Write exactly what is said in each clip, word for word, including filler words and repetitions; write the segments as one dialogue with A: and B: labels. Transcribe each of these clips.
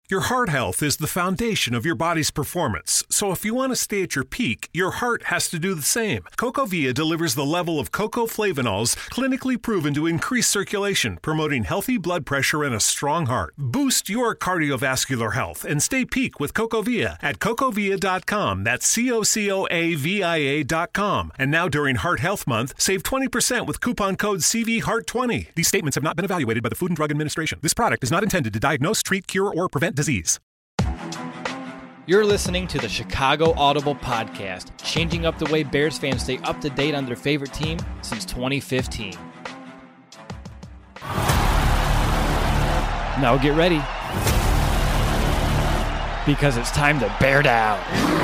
A: Your heart health is the foundation of your body's performance, so if you want to stay at your peak, your heart has to do the same. CocoVia delivers the level of cocoflavanols clinically proven to increase circulation, promoting healthy blood pressure and a strong heart. Boost your cardiovascular health and stay peak with CocoVia at cocovia dot com. That's C O C O A V I A dot com. And now during Heart Health Month, save twenty percent with coupon code C V Heart twenty. These statements have not been evaluated by the Food and Drug Administration. This product is not intended to diagnose, treat, cure, or prevent disease.
B: You're listening to the Chicago Audible Podcast, changing up the way Bears fans stay up to date on their favorite team since twenty fifteen. Now get ready, because it's time to bear down.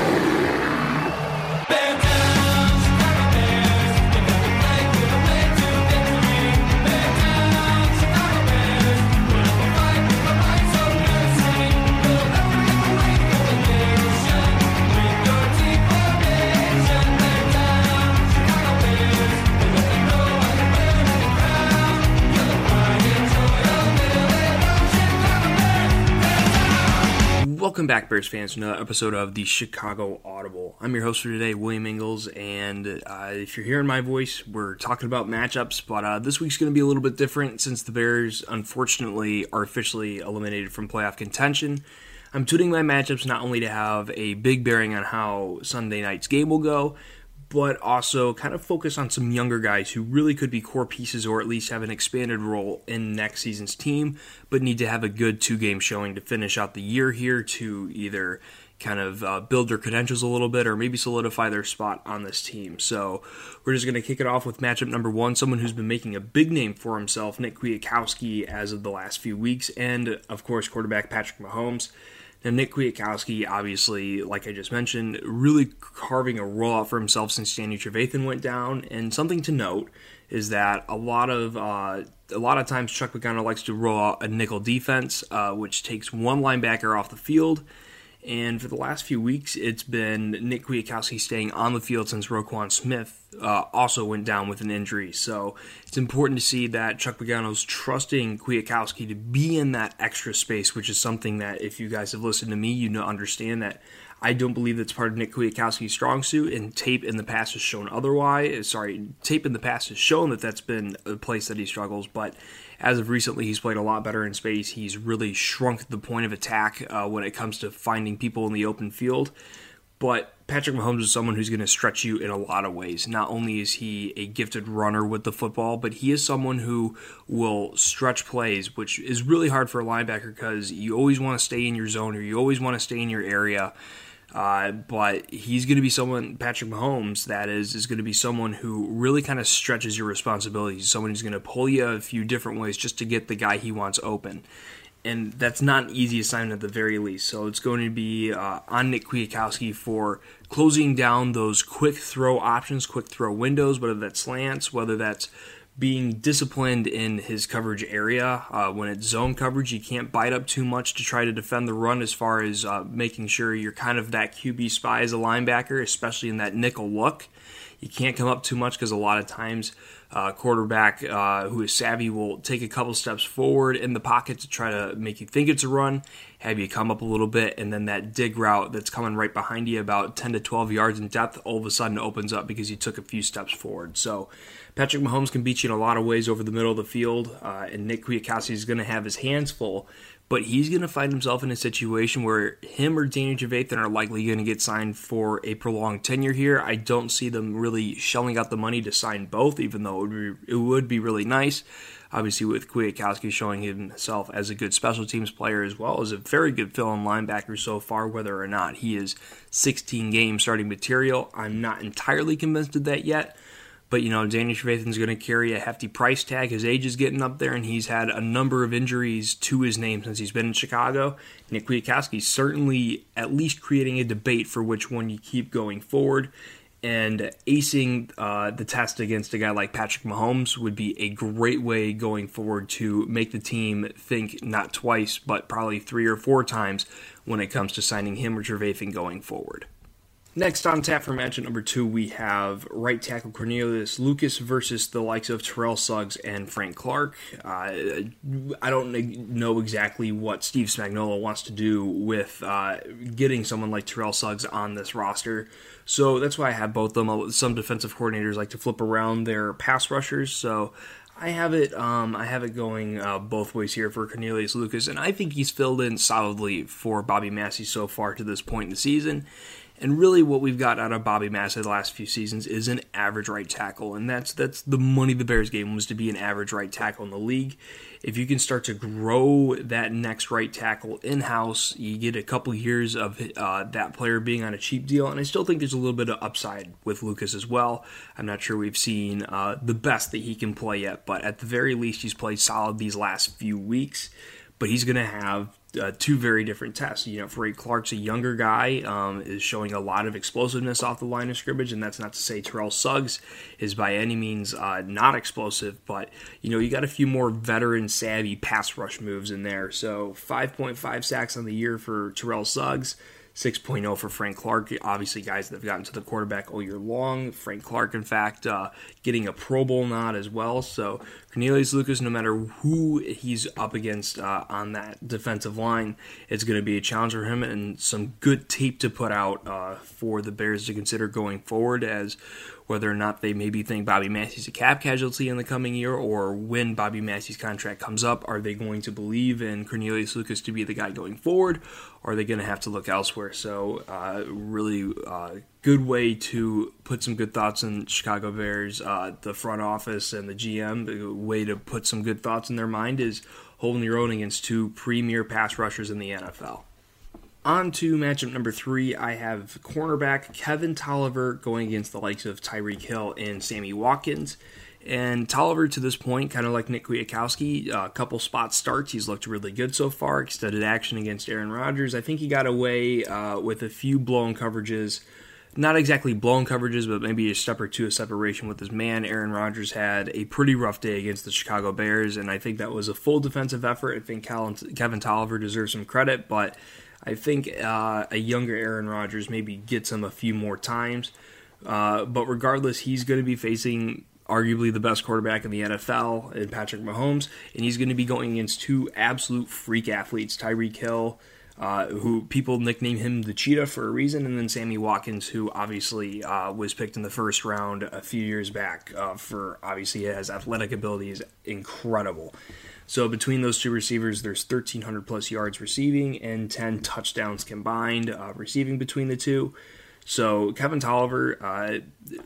C: Welcome back, Bears fans, to another episode of the Chicago Audible. I'm your host for today, William Ingles, and uh, if you're hearing my voice, we're talking about matchups, but uh, this week's going to be a little bit different since the Bears, unfortunately, are officially eliminated from playoff contention. I'm tuning my matchups not only to have a big bearing on how Sunday night's game will go, but also kind of focus on some younger guys who really could be core pieces or at least have an expanded role in next season's team, but need to have a good two-game showing to finish out the year here to either kind of uh, build their credentials a little bit or maybe solidify their spot on this team. So we're just going to kick it off with matchup number one, someone who's been making a big name for himself, Nick Kwiatkowski, as of the last few weeks, and, of course, quarterback Patrick Mahomes. Now, Nick Kwiatkowski, obviously, like I just mentioned, really carving a role out for himself since Danny Trevathan went down. And something to note is that a lot of uh, a lot of times Chuck Pagano likes to roll out a nickel defense, uh, which takes one linebacker off the field. And for the last few weeks, it's been Nick Kwiatkowski staying on the field since Roquan Smith uh, also went down with an injury. So it's important to see that Chuck Pagano's trusting Kwiatkowski to be in that extra space, which is something that if you guys have listened to me, you know, understand that I don't believe that's part of Nick Kwiatkowski's strong suit, and tape in the past has shown otherwise. Sorry, tape in the past has shown that that's been a place that he struggles, but as of recently, he's played a lot better in space. He's really shrunk the point of attack uh, when it comes to finding people in the open field. But Patrick Mahomes is someone who's going to stretch you in a lot of ways. Not only is he a gifted runner with the football, but he is someone who will stretch plays, which is really hard for a linebacker because you always want to stay in your zone or you always want to stay in your area. Uh, but he's going to be someone, Patrick Mahomes, that is, is going to be someone who really kind of stretches your responsibilities. Someone who's going to pull you a few different ways just to get the guy he wants open. And that's not an easy assignment at the very least. So it's going to be uh, on Nick Kwiatkowski for closing down those quick throw options, quick throw windows, whether that's slants, whether that's being disciplined in his coverage area. Uh, when it's zone coverage, you can't bite up too much to try to defend the run as far as uh, making sure you're kind of that Q B spy as a linebacker, especially in that nickel look. You can't come up too much because a lot of times uh, quarterback uh, who is savvy will take a couple steps forward in the pocket to try to make you think it's a run, have you come up a little bit, and then that dig route that's coming right behind you about ten to twelve yards in depth all of a sudden opens up because you took a few steps forward. So Patrick Mahomes can beat you in a lot of ways over the middle of the field, uh, and Nick Kwiatkowski is going to have his hands full, but he's going to find himself in a situation where him or Danny Trevathan are likely going to get signed for a prolonged tenure here. I don't see them really shelling out the money to sign both, even though it would be, it would be really nice. Obviously, with Kwiatkowski showing himself as a good special teams player as well as a very good fill-in linebacker so far, whether or not he is sixteen game starting material, I'm not entirely convinced of that yet. But, you know, Danny Trevathan's going to carry a hefty price tag. His age is getting up there, and he's had a number of injuries to his name since he's been in Chicago. Nick Kwiatkowski's certainly at least creating a debate for which one you keep going forward. And acing uh, the test against a guy like Patrick Mahomes would be a great way going forward to make the team think not twice, but probably three or four times when it comes to signing him or Trevathan going forward. Next on tap for matchup number two, we have right tackle Cornelius Lucas versus the likes of Terrell Suggs and Frank Clark. Uh, I don't know exactly what Steve Spagnuolo wants to do with uh, getting someone like Terrell Suggs on this roster, so that's why I have both of them. Some defensive coordinators like to flip around their pass rushers, so I have it um, I have it going uh, both ways here for Cornelius Lucas, and I think he's filled in solidly for Bobby Massey so far to this point in the season. And really what we've got out of Bobby Massey the last few seasons is an average right tackle, and that's that's the money the Bears gave him, was to be an average right tackle in the league. If you can start to grow that next right tackle in-house, you get a couple years of uh, that player being on a cheap deal, and I still think there's a little bit of upside with Lucas as well. I'm not sure we've seen uh, the best that he can play yet, but at the very least he's played solid these last few weeks, but he's going to have Uh, two very different tests. You know, Frank Clark's a younger guy, um, is showing a lot of explosiveness off the line of scrimmage, and that's not to say Terrell Suggs is by any means uh, not explosive, but, you know, you got a few more veteran-savvy pass rush moves in there. So five point five sacks on the year for Terrell Suggs, six point oh for Frank Clark. Obviously, guys that have gotten to the quarterback all year long. Frank Clark, in fact, uh, getting a Pro Bowl nod as well. So Cornelius Lucas, no matter who he's up against uh, on that defensive line, it's going to be a challenge for him, and some good tape to put out uh, for the Bears to consider going forward, as whether or not they maybe think Bobby Massey's a cap casualty in the coming year, or when Bobby Massey's contract comes up, are they going to believe in Cornelius Lucas to be the guy going forward, or are they going to have to look elsewhere? So uh, really uh, good way to put some good thoughts in Chicago Bears, uh, the front office and the G M. The way to put some good thoughts in their mind is holding your own against two premier pass rushers in the N F L. On to matchup number three, I have cornerback Kevin Tolliver going against the likes of Tyreek Hill and Sammy Watkins. And Tolliver, to this point, kind of like Nick Kwiatkowski, a couple spot starts. He's looked really good so far. Extended action against Aaron Rodgers. I think he got away uh, with a few blown coverages. Not exactly blown coverages, but maybe a step or two of separation with his man. Aaron Rodgers had a pretty rough day against the Chicago Bears, and I think that was a full defensive effort. I think Kevin Tolliver deserves some credit, but I think uh, a younger Aaron Rodgers maybe gets him a few more times. Uh, but regardless, he's going to be facing arguably the best quarterback in the N F L in Patrick Mahomes, and he's going to be going against two absolute freak athletes, Tyreek Hill, uh, who people nickname him the Cheetah for a reason, and then Sammy Watkins, who obviously uh, was picked in the first round a few years back uh, for obviously his athletic ability is incredible. So between those two receivers, there's thirteen hundred plus yards receiving and ten touchdowns combined uh, receiving between the two. So Kevin Tolliver, uh,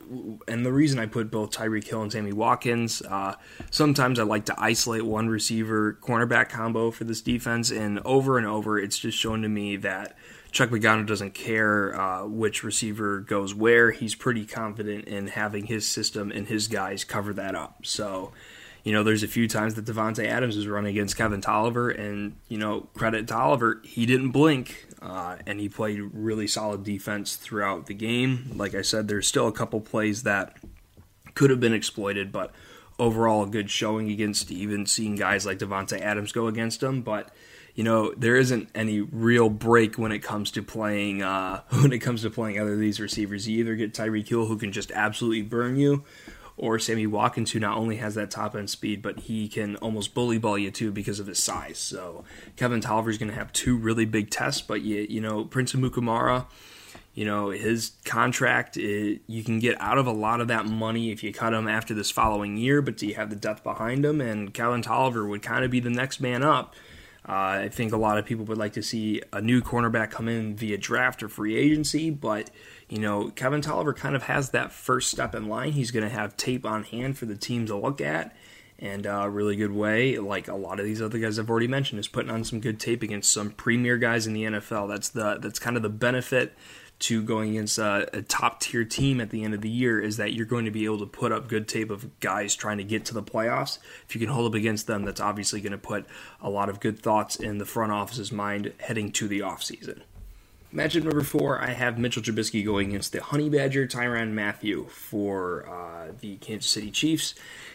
C: and the reason I put both Tyreek Hill and Sammy Watkins, uh, sometimes I like to isolate one receiver cornerback combo for this defense, and over and over it's just shown to me that Chuck Pagano doesn't care uh, which receiver goes where. He's pretty confident in having his system and his guys cover that up. So, you know, there's a few times that Davante Adams was running against Kevin Tolliver, and, you know, credit Tolliver, he didn't blink, uh, and he played really solid defense throughout the game. Like I said, there's still a couple plays that could have been exploited, but overall a good showing against even seeing guys like Davante Adams go against him. But, you know, there isn't any real break when it comes to playing uh, when it comes to playing other of these receivers. You either get Tyreek Hill, who can just absolutely burn you, or Sammy Watkins, who not only has that top-end speed, but he can almost bully ball you too because of his size. So Kevin Tolliver is going to have two really big tests, but you, you know, Prince Amukamara, you know, his contract, it, you can get out of a lot of that money if you cut him after this following year, but do you have the depth behind him? And Kevin Tolliver would kind of be the next man up. Uh, I think a lot of people would like to see a new cornerback come in via draft or free agency, but you know, Kevin Tolliver kind of has that first step in line. He's going to have tape on hand for the team to look at, and a uh, really good way, like a lot of these other guys I've already mentioned, is putting on some good tape against some premier guys in the N F L. That's the that's kind of the benefit to going against a, a top-tier team at the end of the year, is that you're going to be able to put up good tape of guys trying to get to the playoffs. If you can hold up against them, that's obviously going to put a lot of good thoughts in the front office's mind heading to the offseason. Matchup number four, I have Mitchell Trubisky going against the Honey Badger Tyrann Mathieu for uh, the Kansas City Chiefs.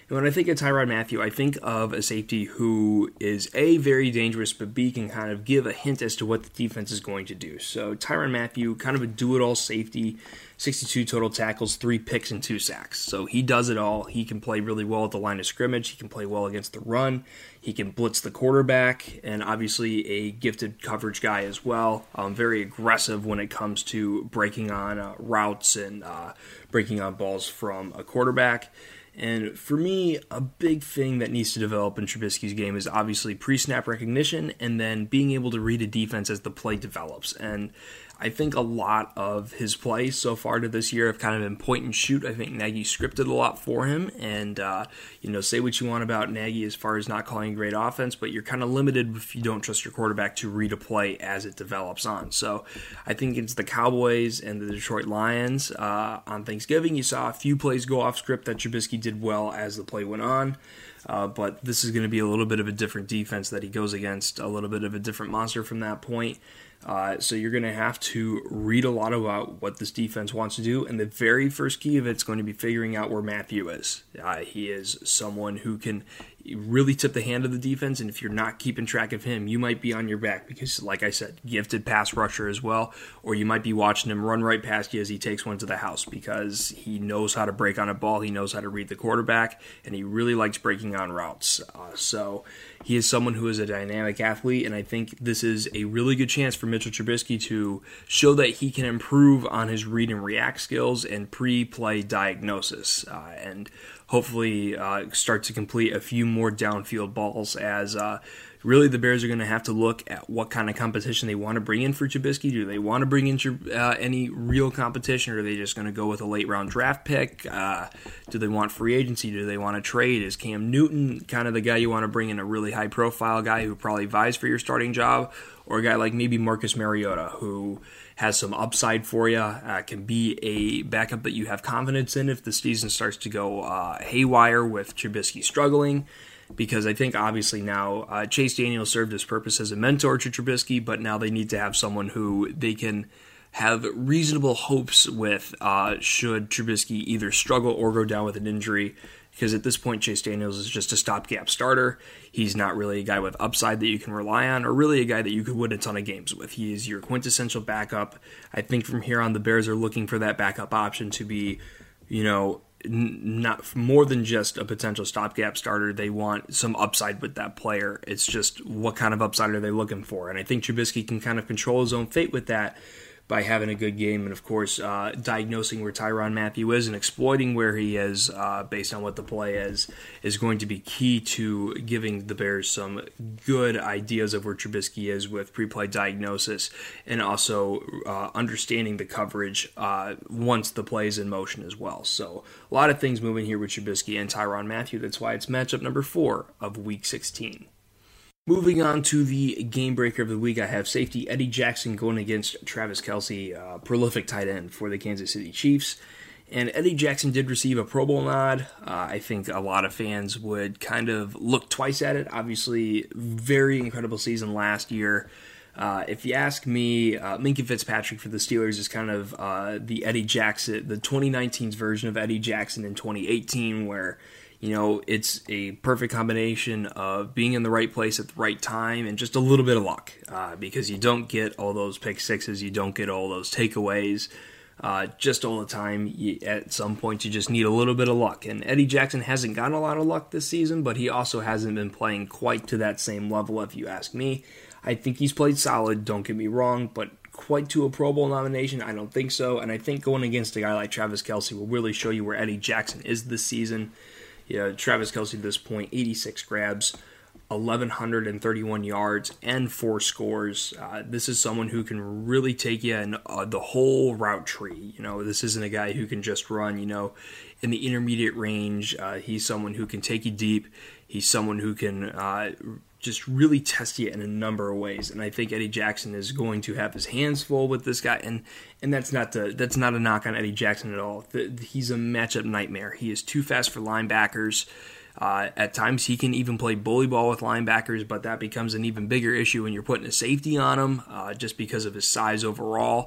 C: And when I think of Tyrann Mathieu, I think of a safety who is A, very dangerous, but B, can kind of give a hint as to what the defense is going to do. So Tyrann Mathieu, kind of a do-it-all safety, sixty-two total tackles, three picks, and two sacks. So he does it all. He can play really well at the line of scrimmage. He can play well against the run. He can blitz the quarterback, and obviously a gifted coverage guy as well. Um, very aggressive when it comes to breaking on uh, routes and uh, breaking on balls from a quarterback. And for me, a big thing that needs to develop in Trubisky's game is obviously pre-snap recognition and then being able to read a defense as the play develops. And I think a lot of his plays so far to this year have kind of been point and shoot. I think Nagy scripted a lot for him. And, uh, you know, say what you want about Nagy as far as not calling a great offense, but you're kind of limited if you don't trust your quarterback to read a play as it develops on. So I think it's the Cowboys and the Detroit Lions uh, on Thanksgiving. You saw a few plays go off script that Trubisky did well as the play went on. Uh, but this is going to be a little bit of a different defense that he goes against, a little bit of a different monster from that point. Uh, so you're going to have to read a lot about what this defense wants to do, and the very first key of it is going to be figuring out where Mathieu is. Uh, he is someone who can really tip the hand of the defense, and if you're not keeping track of him, you might be on your back because, like I said, gifted pass rusher as well, or you might be watching him run right past you as he takes one to the house because he knows how to break on a ball, he knows how to read the quarterback, and he really likes breaking on routes. Uh, so he is someone who is a dynamic athlete, and I think this is a really good chance for Mitchell Trubisky to show that he can improve on his read and react skills and pre-play diagnosis, uh, and hopefully uh, start to complete a few more downfield balls as uh, really the Bears are going to have to look at what kind of competition they want to bring in for Trubisky. Do they want to bring in uh, any real competition, or are they just going to go with a late-round draft pick? Uh, do they want free agency? Do they want to trade? Is Cam Newton kind of the guy you want to bring in, a really high-profile guy who probably vies for your starting job, or a guy like maybe Marcus Mariota who has some upside for you, uh, can be a backup that you have confidence in if the season starts to go uh, haywire with Trubisky struggling? Because I think obviously now uh, Chase Daniel served his purpose as a mentor to Trubisky, but now they need to have someone who they can have reasonable hopes with uh, should Trubisky either struggle or go down with an injury. Because at this point, Chase Daniels is just a stopgap starter. He's not really a guy with upside that you can rely on, or really a guy that you could win a ton of games with. He is your quintessential backup. I think from here on, the Bears are looking for that backup option to be, you know, n- not more than just a potential stopgap starter. They want some upside with that player. It's just what kind of upside are they looking for? And I think Trubisky can kind of control his own fate with that by having a good game and, of course, uh, diagnosing where Tyrann Mathieu is and exploiting where he is uh, based on what the play is, is going to be key to giving the Bears some good ideas of where Trubisky is with pre-play diagnosis and also uh, understanding the coverage uh, once the play is in motion as well. So a lot of things moving here with Trubisky and Tyrann Mathieu. That's why it's matchup number four of Week sixteen. Moving on to the game breaker of the week, I have safety Eddie Jackson going against Travis Kelce, uh, prolific tight end for the Kansas City Chiefs. And Eddie Jackson did receive a Pro Bowl nod. Uh, I think a lot of fans would kind of look twice at it. Obviously, very incredible season last year. Uh, if you ask me, uh, Minkah Fitzpatrick for the Steelers is kind of uh, the Eddie Jackson, the twenty nineteen's version of Eddie Jackson in twenty eighteen, where you know, it's a perfect combination of being in the right place at the right time and just a little bit of luck uh, because you don't get all those pick sixes, you don't get all those takeaways uh, just all the time. You, at some point, you just need a little bit of luck. And Eddie Jackson hasn't gotten a lot of luck this season, but he also hasn't been playing quite to that same level, if you ask me. I think he's played solid, don't get me wrong, but quite to a Pro Bowl nomination, I don't think so. And I think going against a guy like Travis Kelce will really show you where Eddie Jackson is this season. You know, Travis Kelce at this point, eighty-six grabs, eleven thirty-one yards, and four scores. Uh, this is someone who can really take you in uh, the whole route tree. You know, this isn't a guy who can just run, you know, in the intermediate range. Uh, he's someone who can take you deep. He's someone who can uh, just really test you in a number of ways. And I think Eddie Jackson is going to have his hands full with this guy. And and that's not the, that's not a knock on Eddie Jackson at all. The, he's a matchup nightmare. He is too fast for linebackers. Uh, at times he can even play bully ball with linebackers, but that becomes an even bigger issue when you're putting a safety on him uh, just because of his size overall.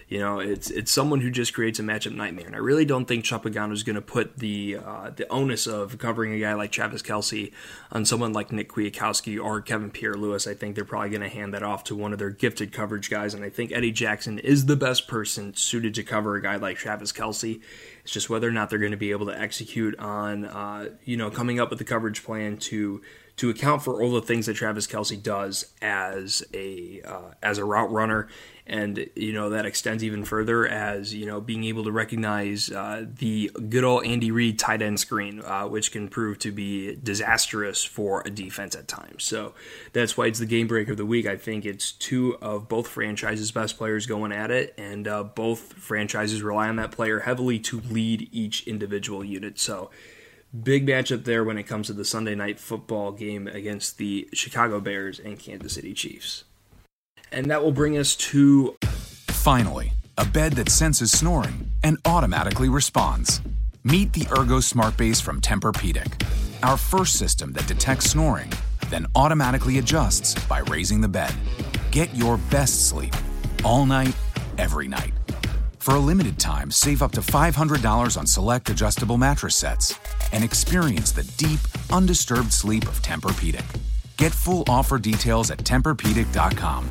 C: You know, it's it's someone who just creates a matchup nightmare. And I really don't think Chuck Pagano is going to put the uh, the onus of covering a guy like Travis Kelce on someone like Nick Kwiatkowski or Kevin Pierre-Louis. I think they're probably going to hand that off to one of their gifted coverage guys. And I think Eddie Jackson is the best person suited to cover a guy like Travis Kelce. It's just whether or not they're going to be able to execute on, uh, you know, coming up with the coverage plan to to account for all the things that Travis Kelce does as a uh, as a route runner. And, you know, that extends even further as, you know, being able to recognize uh, the good old Andy Reid tight end screen, uh, which can prove to be disastrous for a defense at times. So that's why it's the game break of the week. I think it's two of both franchises' best players going at it, and uh, both franchises rely on that player heavily to lead each individual unit. So big matchup there when it comes to the Sunday night football game against the Chicago Bears and Kansas City Chiefs. And that will bring us to...
D: Finally, a bed that senses snoring and automatically responds. Meet the Ergo Smart Base from Tempur-Pedic, our first system that detects snoring, then automatically adjusts by raising the bed. Get your best sleep, all night, every night. For a limited time, save up to five hundred dollars on select adjustable mattress sets and experience the deep, undisturbed sleep of Tempur-Pedic. Get full offer details at Tempur Pedic dot com.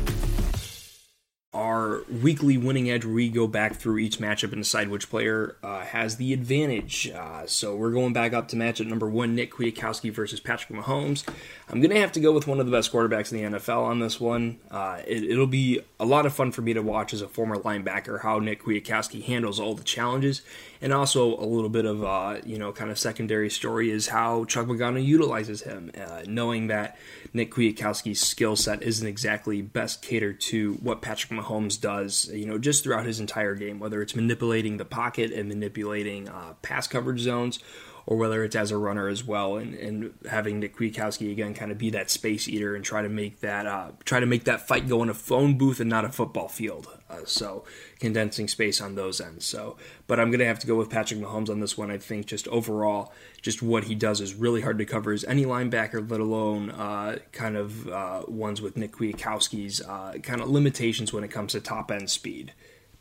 C: Our weekly winning edge where we go back through each matchup and decide which player uh, has the advantage. Uh, so we're going back up to matchup number one, Nick Kwiatkowski versus Patrick Mahomes. I'm going to have to go with one of the best quarterbacks in the N F L on this one. Uh, it, it'll be a lot of fun for me to watch as a former linebacker how Nick Kwiatkowski handles all the challenges. And also a little bit of, uh, you know, kind of secondary story is how Chuck Pagano utilizes him, uh, knowing that Nick Kwiatkowski's skill set isn't exactly best catered to what Patrick Mahomes does, you know, just throughout his entire game, whether it's manipulating the pocket and manipulating uh, pass coverage zones, or whether it's as a runner as well, and, and having Nick Kwiatkowski again kind of be that space eater and try to make that uh, try to make that fight go in a phone booth and not a football field. Uh, so condensing space on those ends. So, but I'm gonna have to go with Patrick Mahomes on this one. I think just overall, just what he does is really hard to cover as any linebacker, let alone uh, kind of uh, ones with Nick Kwiatkowski's uh, kind of limitations when it comes to top end speed.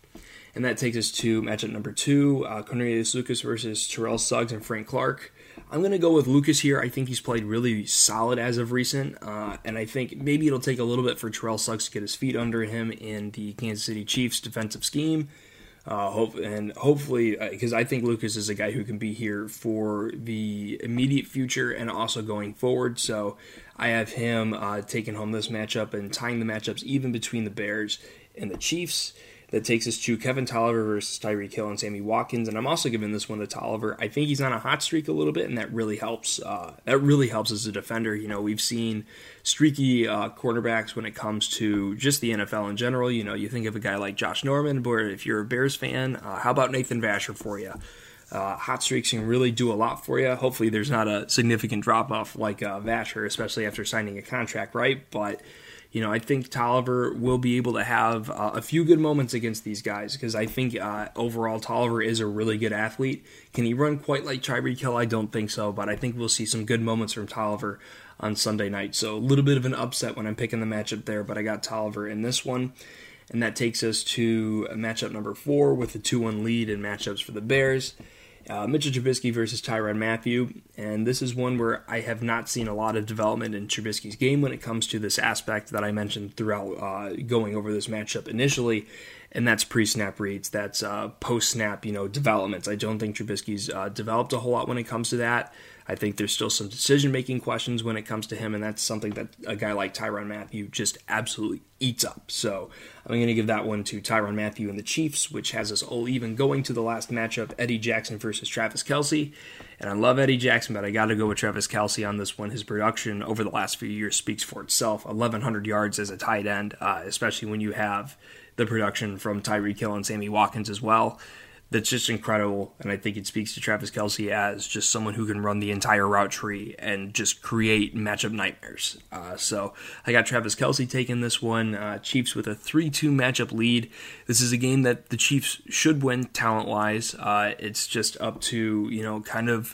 C: And that takes us to matchup number two, uh, Cornelius Lucas versus Terrell Suggs and Frank Clark. I'm going to go with Lucas here. I think he's played really solid as of recent, uh, and I think maybe it'll take a little bit for Terrell Suggs to get his feet under him in the Kansas City Chiefs defensive scheme. Uh, hope, and hopefully, because uh, I think Lucas is a guy who can be here for the immediate future and also going forward. So I have him uh, taking home this matchup and tying the matchups even between the Bears and the Chiefs. That takes us to Kevin Tolliver versus Tyreek Hill and Sammy Watkins, and I'm also giving this one to Tolliver. I think he's on a hot streak a little bit, and that really helps. Uh, that really helps as a defender. You know, we've seen streaky uh, quarterbacks when it comes to just the N F L in general. You know, you think of a guy like Josh Norman, or if you're a Bears fan, uh, how about Nathan Vasher for you? Uh, hot streaks can really do a lot for you. Hopefully, there's not a significant drop off like uh, Vasher, especially after signing a contract, right? But you know, I think Tolliver will be able to have uh, a few good moments against these guys because I think uh, overall Tolliver is a really good athlete. Can he run quite like Tyreek Hill? I don't think so, but I think we'll see some good moments from Tolliver on Sunday night. So a little bit of an upset when I'm picking the matchup there, but I got Tolliver in this one. And that takes us to matchup number four with the two one lead in matchups for the Bears. Uh, Mitchell Trubisky versus Tyrann Mathieu, and this is one where I have not seen a lot of development in Trubisky's game when it comes to this aspect that I mentioned throughout uh, going over this matchup initially, and that's pre-snap reads, that's uh, post-snap, you know, developments. I don't think Trubisky's uh, developed a whole lot when it comes to that. I think there's still some decision-making questions when it comes to him, and that's something that a guy like Tyrann Mathieu just absolutely eats up. So I'm going to give that one to Tyrann Mathieu and the Chiefs, which has us all even going to the last matchup, Eddie Jackson versus Travis Kelce. And I love Eddie Jackson, but I got to go with Travis Kelce on this one. His production over the last few years speaks for itself. eleven hundred yards as a tight end, uh, especially when you have the production from Tyreek Hill and Sammy Watkins as well. That's just incredible, and I think it speaks to Travis Kelce as just someone who can run the entire route tree and just create matchup nightmares. Uh, so I got Travis Kelce taking this one. Uh, Chiefs with a three two matchup lead. This is a game that the Chiefs should win talent-wise. Uh, it's just up to, you know, kind of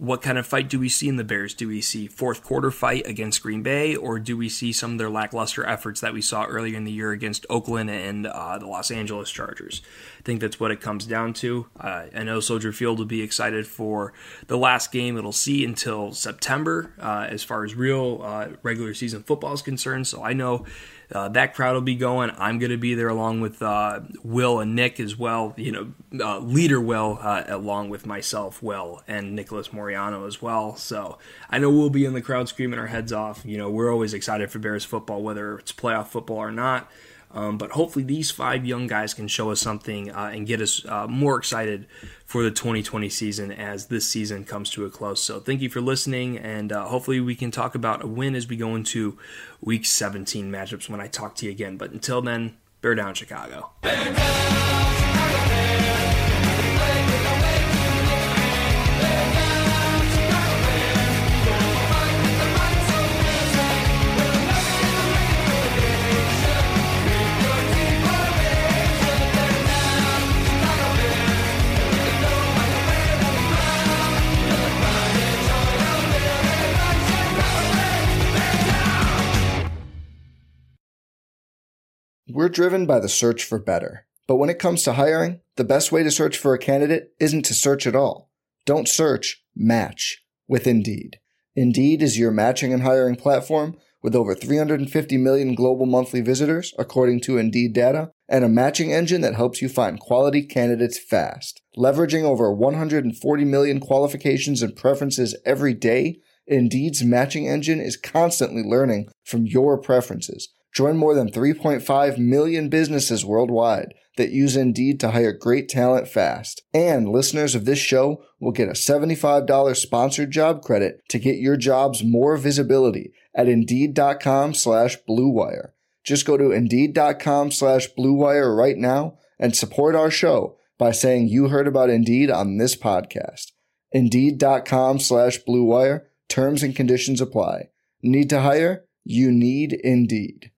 C: what kind of fight do we see in the Bears? Do we see fourth quarter fight against Green Bay, or do we see some of their lackluster efforts that we saw earlier in the year against Oakland and uh, the Los Angeles Chargers? I think that's what it comes down to. Uh, I know Soldier Field will be excited for the last game it'll see until September uh, as far as real uh, regular season football is concerned, so I know Uh, that crowd will be going. I'm going to be there along with uh, Will and Nick as well. You know, uh, leader Will, uh, along with myself, Will, and Nicholas Moriano as well. So I know we'll be in the crowd screaming our heads off. You know, we're always excited for Bears football, whether it's playoff football or not. Um, but hopefully these five young guys can show us something uh, and get us uh, more excited for the twenty twenty season as this season comes to a close. So thank you for listening, and uh, hopefully we can talk about a win as we go into Week seventeen matchups when I talk to you again. But until then, bear down, Chicago. Bear down!
E: We're driven by the search for better. But when it comes to hiring, the best way to search for a candidate isn't to search at all. Don't search, match with Indeed. Indeed is your matching and hiring platform with over three hundred fifty million global monthly visitors, according to Indeed data, and a matching engine that helps you find quality candidates fast. Leveraging over one hundred forty million qualifications and preferences every day, Indeed's matching engine is constantly learning from your preferences. Join more than three point five million businesses worldwide that use Indeed to hire great talent fast. And listeners of this show will get a seventy-five dollars sponsored job credit to get your jobs more visibility at Indeed.com slash Blue Wire. Just go to Indeed.com slash Blue Wire right now and support our show by saying you heard about Indeed on this podcast. Indeed.com slash Blue Wire. Terms and conditions apply. Need to hire? You need Indeed.